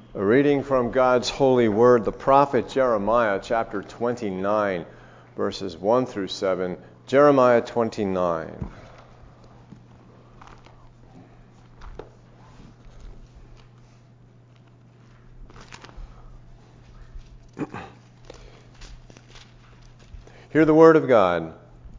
A reading from God's holy word, the prophet Jeremiah, chapter 29, verses 1 through 7. Jeremiah 29. Hear the word of God.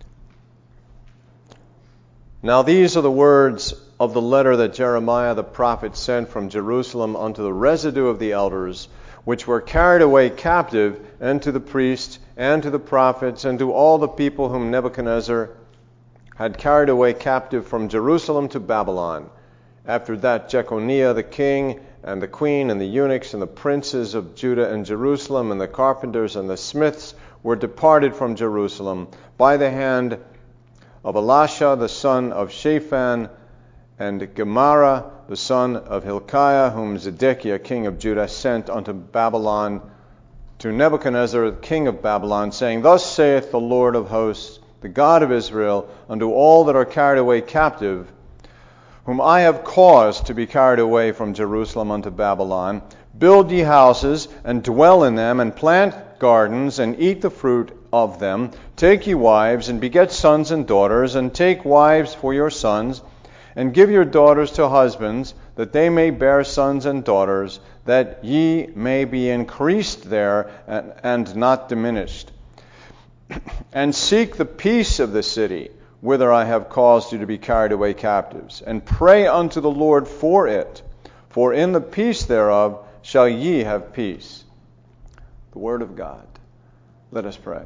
Now these are the words of the letter that Jeremiah the prophet sent from Jerusalem unto the residue of the elders, which were carried away captive, and to the priests, and to the prophets, and to all the people whom Nebuchadnezzar had carried away captive from Jerusalem to Babylon. After that Jeconiah the king, and the queen, and the eunuchs, and the princes of Judah and Jerusalem, and the carpenters and the smiths were departed from Jerusalem by the hand of Elisha the son of Shaphan, and Gemara the son of Hilkiah, whom Zedekiah king of Judah sent unto Babylon, to Nebuchadnezzar king of Babylon, saying, Thus saith the Lord of hosts, the God of Israel, unto all that are carried away captive, whom I have caused to be carried away from Jerusalem unto Babylon, build ye houses, and dwell in them, and plant gardens, and eat the fruit of them. Take ye wives, and beget sons and daughters, and take wives for your sons, and give your daughters to husbands, that they may bear sons and daughters, that ye may be increased there, and not diminished. And seek the peace of the city, whither I have caused you to be carried away captives, and pray unto the Lord for it, for in the peace thereof shall ye have peace. The word of God. Let us pray.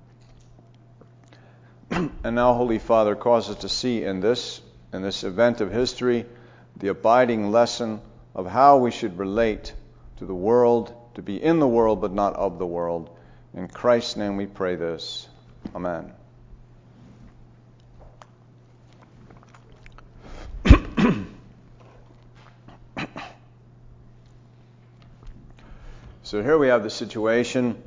And now, Holy Father, cause us to see in this event of history the abiding lesson of how we should relate to the world, to be in the world but not of the world. In Christ's name we pray this. Amen. So here we have the situation.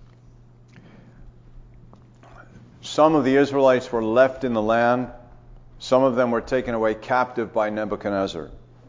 Some of the Israelites were left in the land. Some of them were taken away captive by Nebuchadnezzar.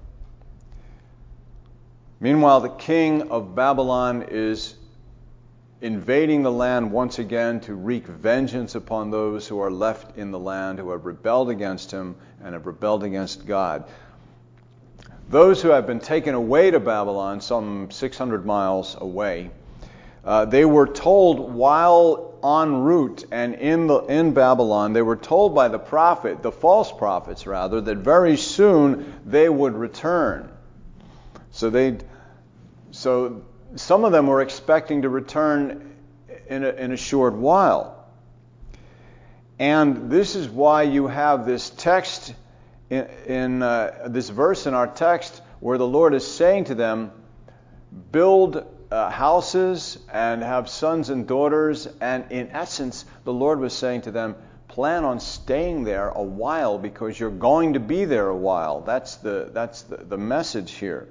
Meanwhile, the king of Babylon is invading the land once again to wreak vengeance upon those who are left in the land, who have rebelled against him and have rebelled against God. Those who have been taken away to Babylon, some 600 miles away, they were told while en route and in Babylon, they were told by the false prophets rather, that very soon they would return. So some of them were expecting to return in a short while. And this is why you have this text in this verse in our text where the Lord is saying to them, build houses and have sons and daughters. And in essence, the Lord was saying to them, plan on staying there a while because you're going to be there a while. That's the message here.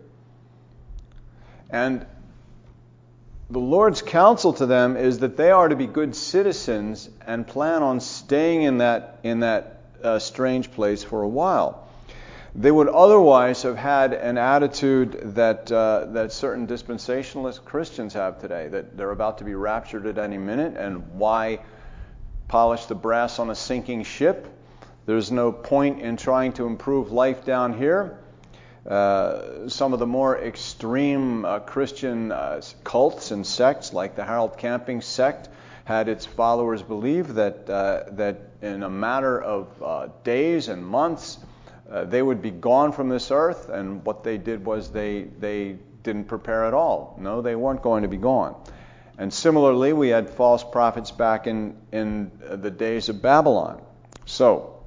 And the Lord's counsel to them is that they are to be good citizens and plan on staying in that strange place for a while. They would otherwise have had an attitude that certain dispensationalist Christians have today, that they're about to be raptured at any minute, and why polish the brass on a sinking ship? There's no point in trying to improve life down here. Some of the more extreme Christian cults and sects, like the Harold Camping sect, had its followers believe that in a matter of days and months, they would be gone from this earth, and what they did was they didn't prepare at all. No, they weren't going to be gone. And similarly, we had false prophets back in the days of Babylon. So,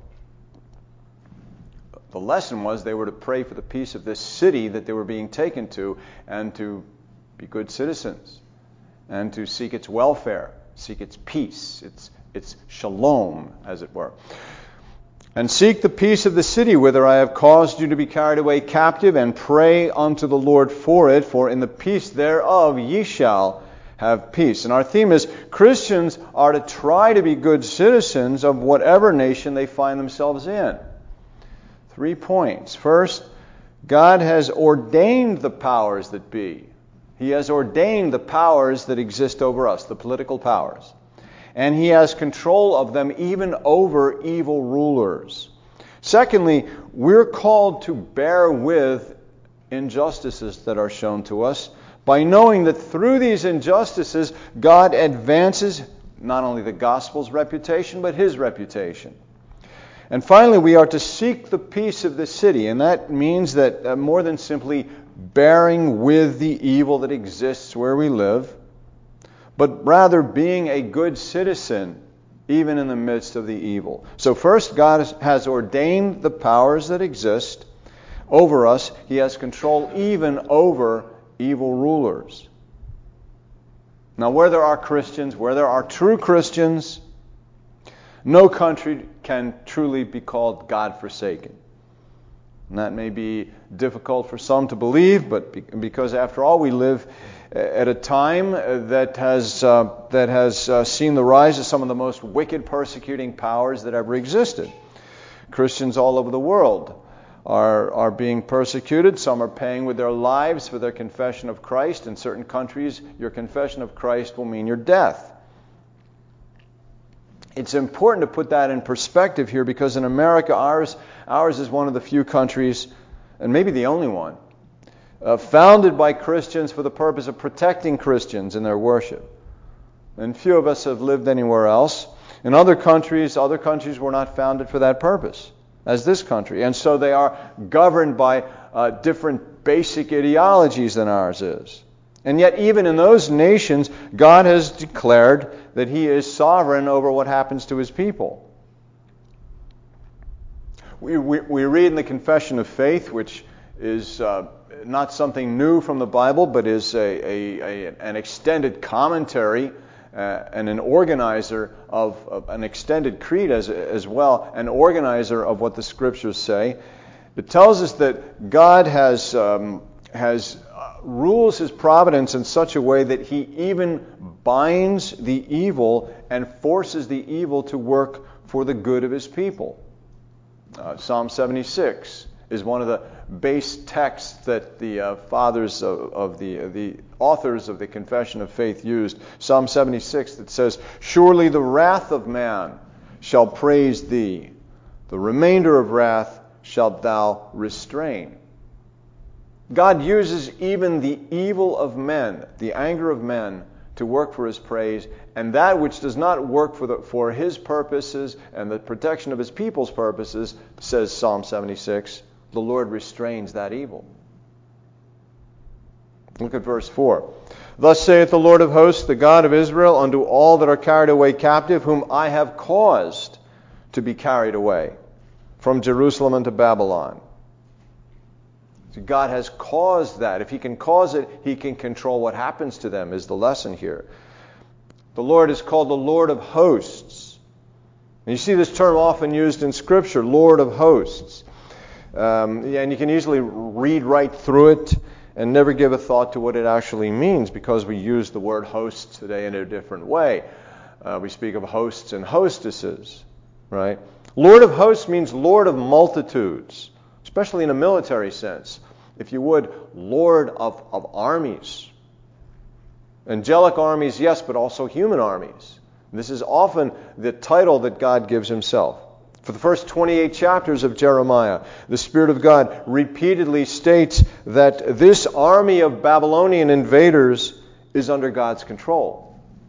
the lesson was they were to pray for the peace of this city that they were being taken to, and to be good citizens, and to seek its welfare, seek its peace, its shalom, as it were. And seek the peace of the city whither I have caused you to be carried away captive, and pray unto the Lord for it, for in the peace thereof ye shall have peace. And our theme is Christians are to try to be good citizens of whatever nation they find themselves in. 3 points. First, God has ordained the powers that be He has ordained the powers that exist over us, the political powers. And He has control of them even over evil rulers. Secondly, we're called to bear with injustices that are shown to us by knowing that through these injustices, God advances not only the gospel's reputation, but His reputation. And finally, we are to seek the peace of the city, and that means that more than simply bearing with the evil that exists where we live, but rather being a good citizen even in the midst of the evil. So first, God has ordained the powers that exist over us. He has control even over evil rulers. Now, where there are Christians, where there are true Christians, no country can truly be called God-forsaken. And that may be difficult for some to believe, but because after all, we live at a time that has seen the rise of some of the most wicked persecuting powers that ever existed. Christians all over the world are being persecuted. Some are paying with their lives for their confession of Christ. In certain countries, your confession of Christ will mean your death. It's important to put that in perspective here, because in America, ours is one of the few countries, and maybe the only one, founded by Christians for the purpose of protecting Christians in their worship. And few of us have lived anywhere else. In other countries were not founded for that purpose, as this country. And so they are governed by different basic ideologies than ours is. And yet, even in those nations, God has declared that He is sovereign over what happens to His people. We read in the Confession of Faith, which is not something new from the Bible, but is an extended commentary and an organizer of an extended creed as well, an organizer of what the Scriptures say. It tells us that God has rules His providence in such a way that He even binds the evil and forces the evil to work for the good of His people. Psalm 76 is one of the base texts that the fathers of the authors of the Confession of Faith used. Psalm 76 that says, "Surely the wrath of man shall praise Thee, the remainder of wrath shalt Thou restrain." God uses even the evil of men, the anger of men, to work for His praise, and that which does not work for His purposes and the protection of His people's purposes, says Psalm 76, the Lord restrains that evil. Look at verse 4. "Thus saith the Lord of hosts, the God of Israel, unto all that are carried away captive, whom I have caused to be carried away from Jerusalem unto Babylon." God has caused that. If He can cause it, He can control what happens to them, is the lesson here. The Lord is called the Lord of hosts. And you see this term often used in Scripture, Lord of hosts. And you can easily read right through it and never give a thought to what it actually means, because we use the word hosts today in a different way. We speak of hosts and hostesses, right? Lord of hosts means Lord of multitudes, especially in a military sense. If you would, Lord of armies. Angelic armies, yes, but also human armies. This is often the title that God gives Himself. For the first 28 chapters of Jeremiah, the Spirit of God repeatedly states that this army of Babylonian invaders is under God's control.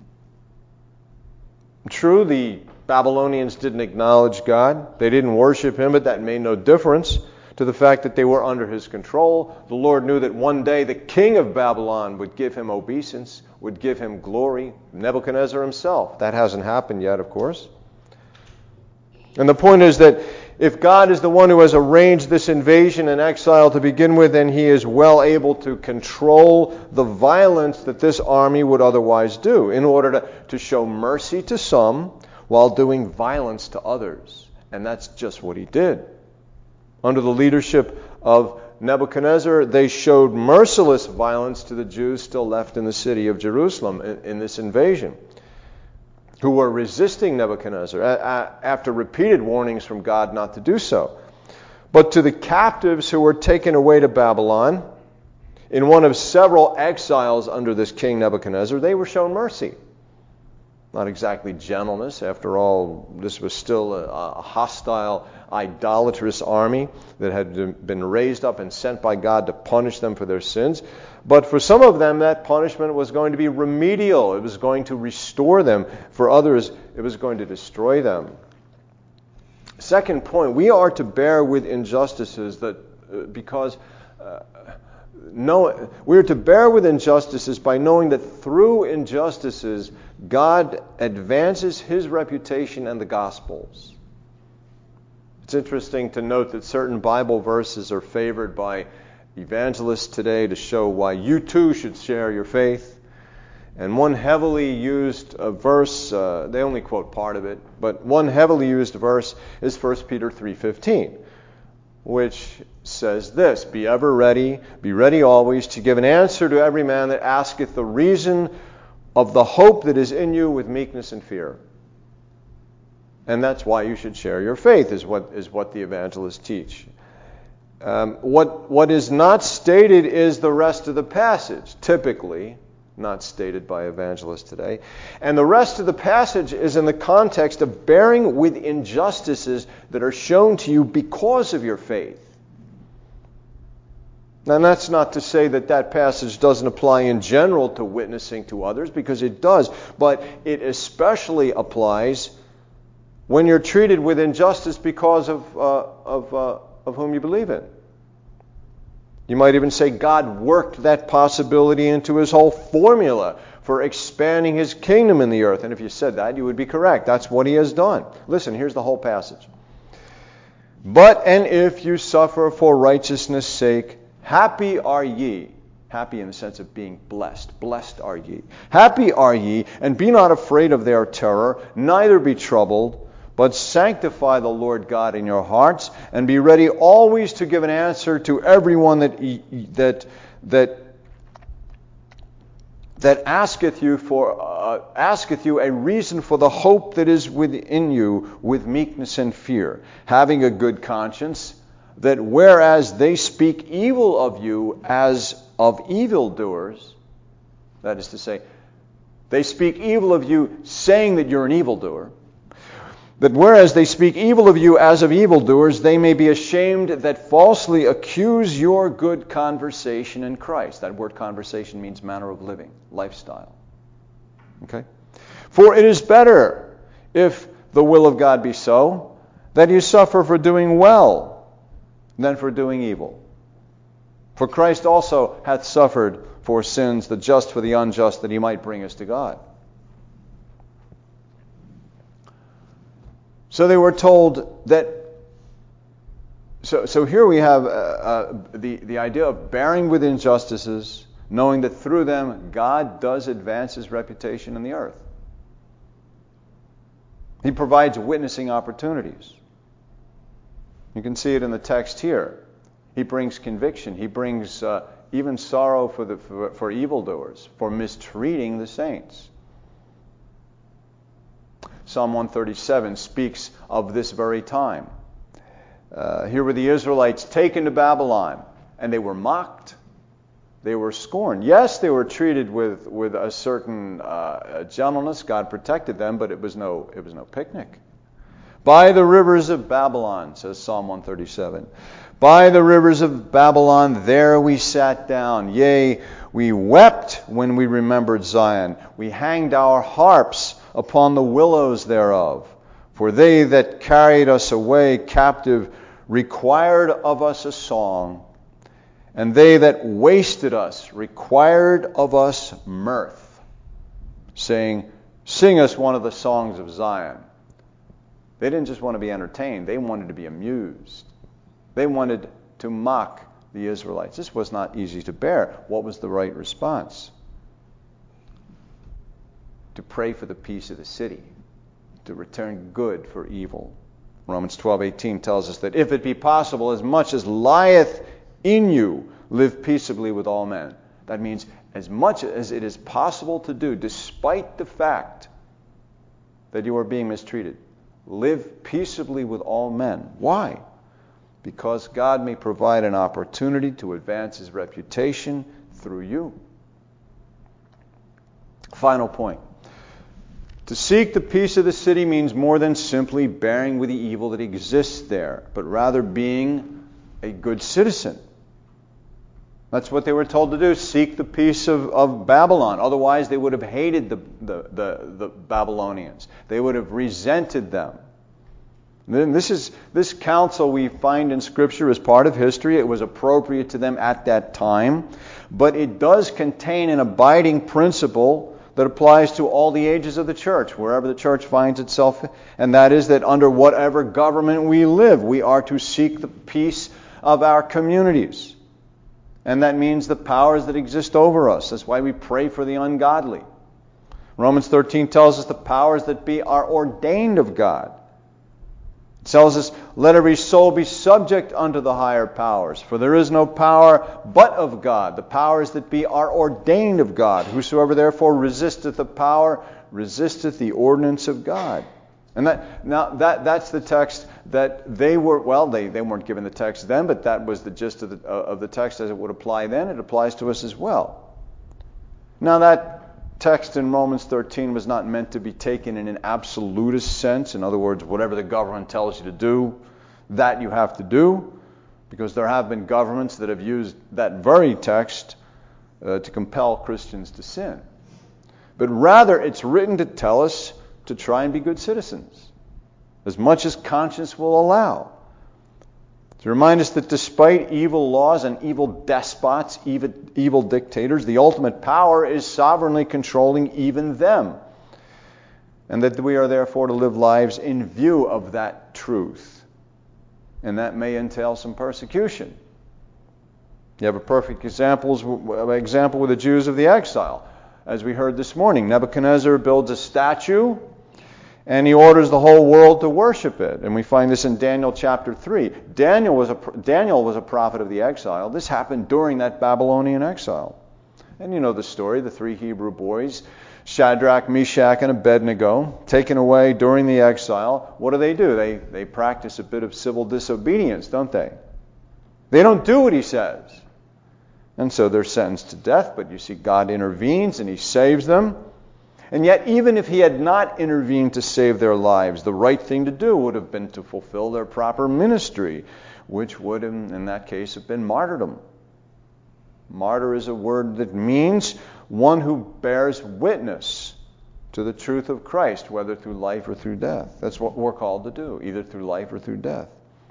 True, the Babylonians didn't acknowledge God. They didn't worship Him, but that made no difference to the fact that they were under His control. The Lord knew that one day the king of Babylon would give Him obeisance, would give Him glory, Nebuchadnezzar himself. That hasn't happened yet, of course. And the point is that if God is the one who has arranged this invasion and exile to begin with, then He is well able to control the violence that this army would otherwise do in order to show mercy to some while doing violence to others. And that's just what He did. Under the leadership of Nebuchadnezzar, they showed merciless violence to the Jews still left in the city of Jerusalem in this invasion, who were resisting Nebuchadnezzar after repeated warnings from God not to do so. But to the captives who were taken away to Babylon, in one of several exiles under this king Nebuchadnezzar, they were shown mercy. Not exactly gentleness. After all, this was still a hostile, idolatrous army that had been raised up and sent by God to punish them for their sins. But for some of them, that punishment was going to be remedial. It was going to restore them. For others, it was going to destroy them. Second point, we are to bear with injustices we are to bear with injustices by knowing that through injustices, God advances His reputation and the Gospels. It's interesting to note that certain Bible verses are favored by evangelists today to show why you too should share your faith. And one heavily used verse, they only quote part of it, but one heavily used verse is 1 Peter 3:15, which says this, "Be ever ready, be ready always to give an answer to every man that asketh the reason of the hope that is in you with meekness and fear." And that's why you should share your faith, is what the evangelists teach. What is not stated is the rest of the passage, typically not stated by evangelists today. And the rest of the passage is in the context of bearing with injustices that are shown to you because of your faith. Now, that's not to say that passage doesn't apply in general to witnessing to others, because it does, but it especially applies when you're treated with injustice because of whom you believe in. You might even say God worked that possibility into His whole formula for expanding His kingdom in the earth. And if you said that, you would be correct. That's what He has done. Listen, here's the whole passage. "But, and if you suffer for righteousness' sake, happy are ye." Happy in the sense of being blessed. Blessed are ye. "Happy are ye, and be not afraid of their terror, neither be troubled, but sanctify the Lord God in your hearts, and be ready always to give an answer to everyone that asketh you a reason for the hope that is within you with meekness and fear, having a good conscience, that whereas they speak evil of you as of evildoers," that is to say, they speak evil of you saying that you're an evildoer, "that whereas they speak evil of you as of evildoers, they may be ashamed that falsely accuse your good conversation in Christ." That word conversation means manner of living, lifestyle. Okay? "For it is better, if the will of God be so, that you suffer for doing well than for doing evil. For Christ also hath suffered for sins, the just for the unjust, that He might bring us to God." So they were told that. So here we have the idea of bearing with injustices, knowing that through them God does advance His reputation in the earth. He provides witnessing opportunities. You can see it in the text here. He brings conviction. He brings even sorrow for evildoers, for mistreating the saints. Psalm 137 speaks of this very time. Here were the Israelites taken to Babylon, and they were mocked. They were scorned. Yes, they were treated with a certain gentleness. God protected them, but it was no picnic. "By the rivers of Babylon," says Psalm 137, "by the rivers of Babylon, there we sat down. Yea, we wept when we remembered Zion. We hanged our harps upon the willows thereof. For they that carried us away captive required of us a song, and they that wasted us required of us mirth, saying, Sing us one of the songs of Zion." They didn't just want to be entertained. They wanted to be amused. They wanted to mock the Israelites. This was not easy to bear. What was the right response? To pray for the peace of the city, to return good for evil. Romans 12:18 tells us that if it be possible, as much as lieth in you, live peaceably with all men. That means as much as it is possible to do, despite the fact that you are being mistreated, live peaceably with all men. Why? because God may provide an opportunity to advance His reputation through you. Final point. To seek the peace of the city means more than simply bearing with the evil that exists there, but rather being a good citizen. That's what they were told to do, seek the peace of Babylon. Otherwise, they would have hated the Babylonians. They would have resented them. Then this counsel we find in Scripture is part of history. It was appropriate to them at that time. But it does contain an abiding principle that applies to all the ages of the church, wherever the church finds itself. And that is that under whatever government we live, we are to seek the peace of our communities. And that means the powers that exist over us. That's why we pray for the ungodly. Romans 13 tells us the powers that be are ordained of God. It tells us, let every soul be subject unto the higher powers, for there is no power but of God. The powers that be are ordained of God. Whosoever therefore resisteth the power, resisteth the ordinance of God. And that's the text that they were, well, they weren't given the text then, but that was the gist of the text as it would apply then. It applies to us as well. Now that text in Romans 13 was not meant to be taken in an absolutist sense. In other words, whatever the government tells you to do, that you have to do, because there have been governments that have used that very text to compel Christians to sin. But rather, it's written to tell us to try and be good citizens, as much as conscience will allow. To remind us that despite evil laws and evil despots, evil dictators, the ultimate power is sovereignly controlling even them. And that we are therefore to live lives in view of that truth. And that may entail some persecution. You have a perfect example with the Jews of the exile. As we heard this morning, Nebuchadnezzar builds a statue and he orders the whole world to worship it. And we find this in Daniel chapter 3. Daniel was a prophet of the exile. This happened during that Babylonian exile. And you know the story, the three Hebrew boys, Shadrach, Meshach, and Abednego, taken away during the exile. What do? They practice a bit of civil disobedience, don't they? They don't do what he says. And so they're sentenced to death, but you see God intervenes and He saves them. And yet, even if He had not intervened to save their lives, the right thing to do would have been to fulfill their proper ministry, which would, in that case, have been martyrdom. Martyr is a word that means one who bears witness to the truth of Christ, whether through life or through death. That's what we're called to do, either through life or through death.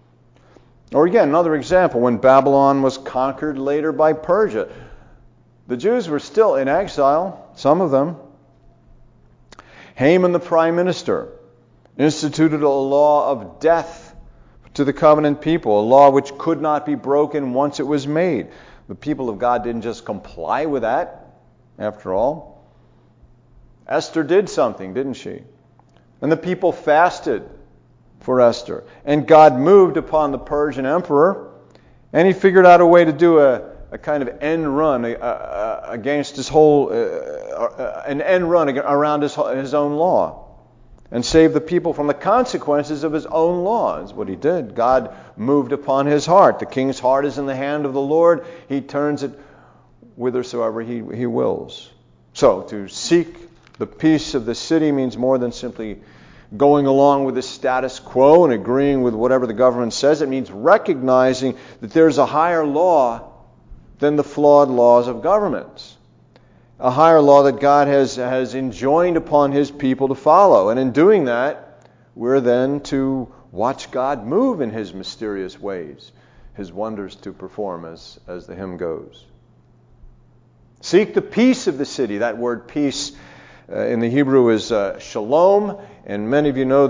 Or again, another example, when Babylon was conquered later by Persia, the Jews were still in exile, some of them. Haman, the prime minister, instituted a law of death to the covenant people, a law which could not be broken once it was made. The people of God didn't just comply with that, after all. Esther did something, didn't she? And the people fasted for Esther. And God moved upon the Persian emperor, and he figured out a way to do a kind of end run against his whole, an end run around his own law, and save the people from the consequences of his own law. Is what he did. God moved upon his heart. The king's heart is in the hand of the Lord. He turns it whithersoever he wills. So to seek the peace of the city means more than simply going along with the status quo and agreeing with whatever the government says. It means recognizing that there's a higher law than the flawed laws of governments. A higher law that God has enjoined upon His people to follow. And in doing that, we're then to watch God move in His mysterious ways, His wonders to perform, as the hymn goes. Seek the peace of the city. That word peace in the Hebrew is shalom, and many of you know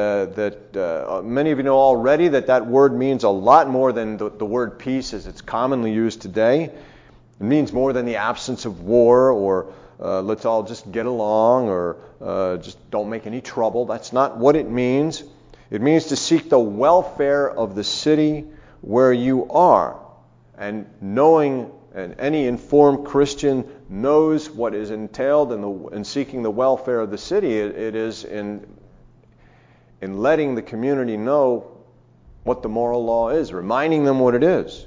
many of you know already that word means a lot more than the word peace as it's commonly used today. It means more than the absence of war, or let's all just get along, or just don't make any trouble. That's not what it means. It means to seek the welfare of the city where you are, and knowing. And any informed Christian knows what is entailed in seeking the welfare of the city. It is in letting the community know what the moral law is, reminding them what it is.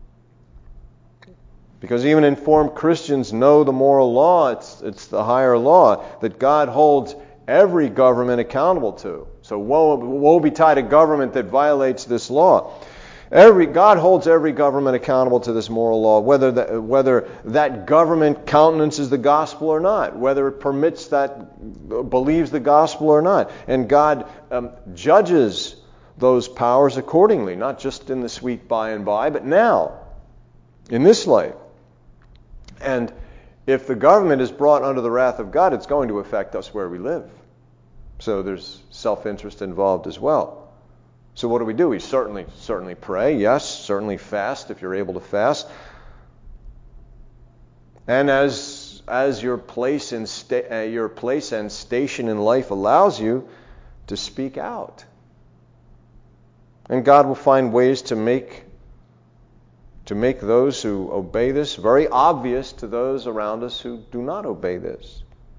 Because even informed Christians know the moral law. It's the higher law that God holds every government accountable to. So woe betide a government that violates this law. God holds every government accountable to this moral law, whether that government countenances the gospel or not, whether it believes the gospel or not. And God judges those powers accordingly, not just in the sweet by and by, but now, in this life. And if the government is brought under the wrath of God, it's going to affect us where we live. So there's self-interest involved as well. So what do? We certainly pray, yes, certainly fast if you're able to fast. And as your place and station in life allows you, to speak out. And God will find ways to make those who obey this very obvious to those around us who do not obey this.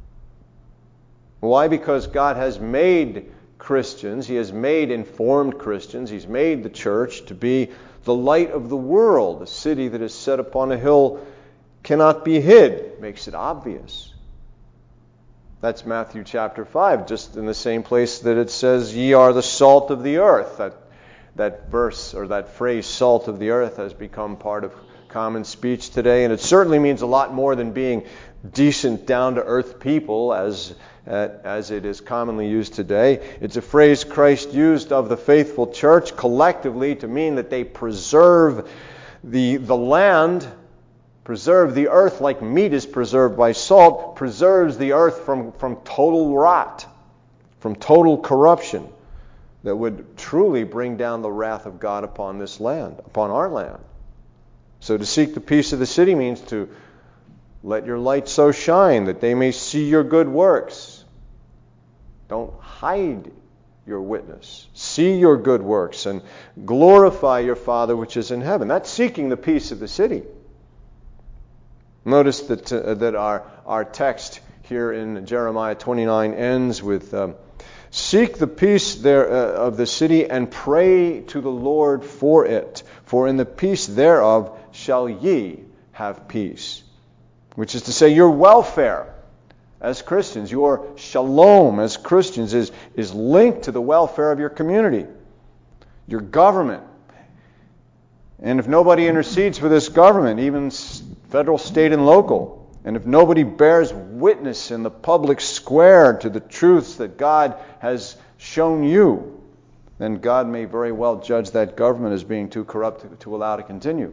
Why? Because God has made Christians, He has made informed Christians, He's made the church to be the light of the world. A city that is set upon a hill cannot be hid. Makes it obvious. That's Matthew chapter 5, just in the same place that it says, ye are the salt of the earth. That verse or that phrase, salt of the earth, has become part of common speech today, and it certainly means a lot more than being decent, down-to-earth people as it is commonly used today. It's a phrase Christ used of the faithful church collectively to mean that they preserve the land, preserve the earth like meat is preserved by salt, preserves the earth from total rot, from total corruption that would truly bring down the wrath of God upon this land, upon our land. So to seek the peace of the city means to let your light so shine that they may see your good works. Don't hide your witness. See your good works and glorify your Father which is in heaven. That's seeking the peace of the city. Notice that our text here in Jeremiah 29 ends with seek the peace of the city and pray to the Lord for it. For in the peace thereof shall ye have peace. Which is to say, your welfare as Christians, your shalom as Christians is linked to the welfare of your community, your government. And if nobody intercedes for this government, even federal, state, and local, and if nobody bears witness in the public square to the truths that God has shown you, then God may very well judge that government as being too corrupt to allow to continue.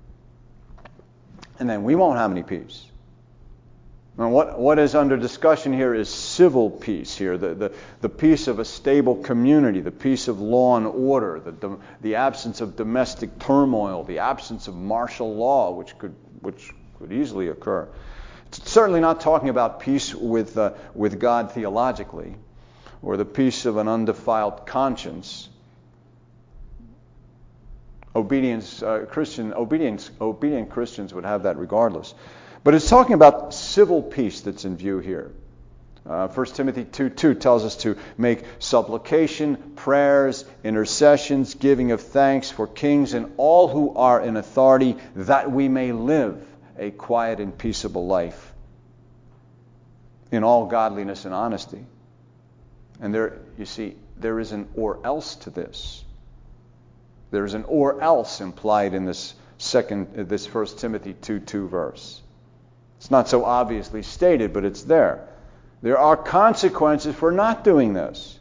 And then we won't have any peace. Now, what is under discussion here is civil peace here, the peace of a stable community, the peace of law and order, the absence of domestic turmoil, the absence of martial law, which could easily occur. It's certainly not talking about peace with God theologically, or the peace of an undefiled conscience. Obedient Christians would have that regardless. But it's talking about civil peace that's in view here. 1 Timothy 2:2 tells us to make supplication, prayers, intercessions, giving of thanks for kings and all who are in authority, that we may live a quiet and peaceable life in all godliness and honesty. And there is an or else to this. There is an or else implied in this 1 Timothy 2:2 verse. It's not so obviously stated, but it's there. There are consequences for not doing this.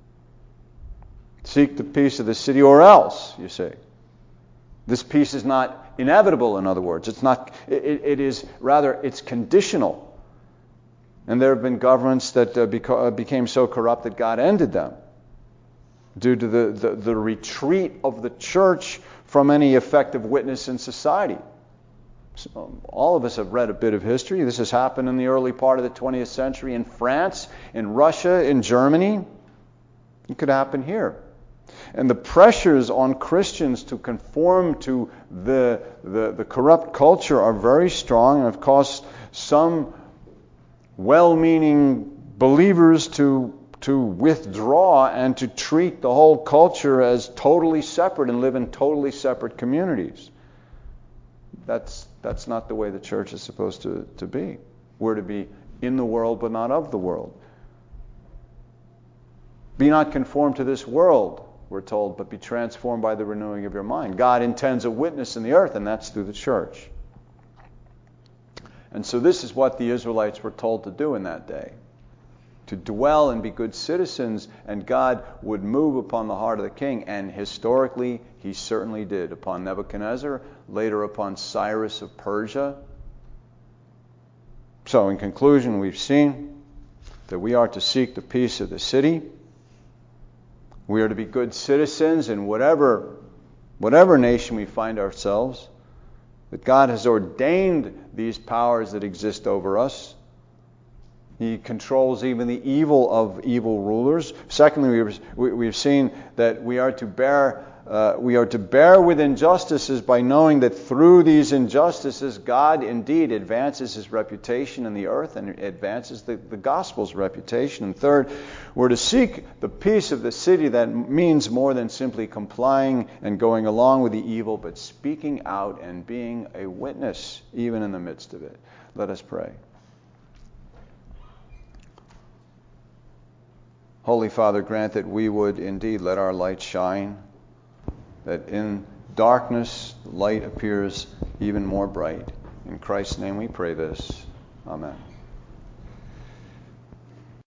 Seek the peace of the city or else, you see. This peace is not inevitable, in other words. It's not. It is rather, it's conditional. And there have been governments that became so corrupt that God ended them due to the retreat of the church from any effective witness in society. So all of us have read a bit of history. This has happened in the early part of the 20th century in France, in Russia, in Germany. It could happen here. And the pressures on Christians to conform to the corrupt culture are very strong and have caused some well-meaning believers to withdraw and to treat the whole culture as totally separate and live in totally separate communities. That's not the way the church is supposed to be. We're to be in the world but not of the world. Be not conformed to this world, we're told, but be transformed by the renewing of your mind. God intends a witness in the earth, and that's through the church. And so this is what the Israelites were told to do in that day. To dwell and be good citizens, and God would move upon the heart of the king. And historically, he certainly did. Upon Nebuchadnezzar, later upon Cyrus of Persia. So in conclusion, we've seen that we are to seek the peace of the city. We are to be good citizens in whatever nation we find ourselves. That God has ordained these powers that exist over us. He controls even the evil of evil rulers. Secondly, we've seen that we are to bear with injustices by knowing that through these injustices, God indeed advances His reputation in the earth and advances the gospel's reputation. And third, we're to seek the peace of the city. That means more than simply complying and going along with the evil, but speaking out and being a witness even in the midst of it. Let us pray. Holy Father, grant that we would indeed let our light shine, that in darkness light appears even more bright. In Christ's name we pray this. Amen.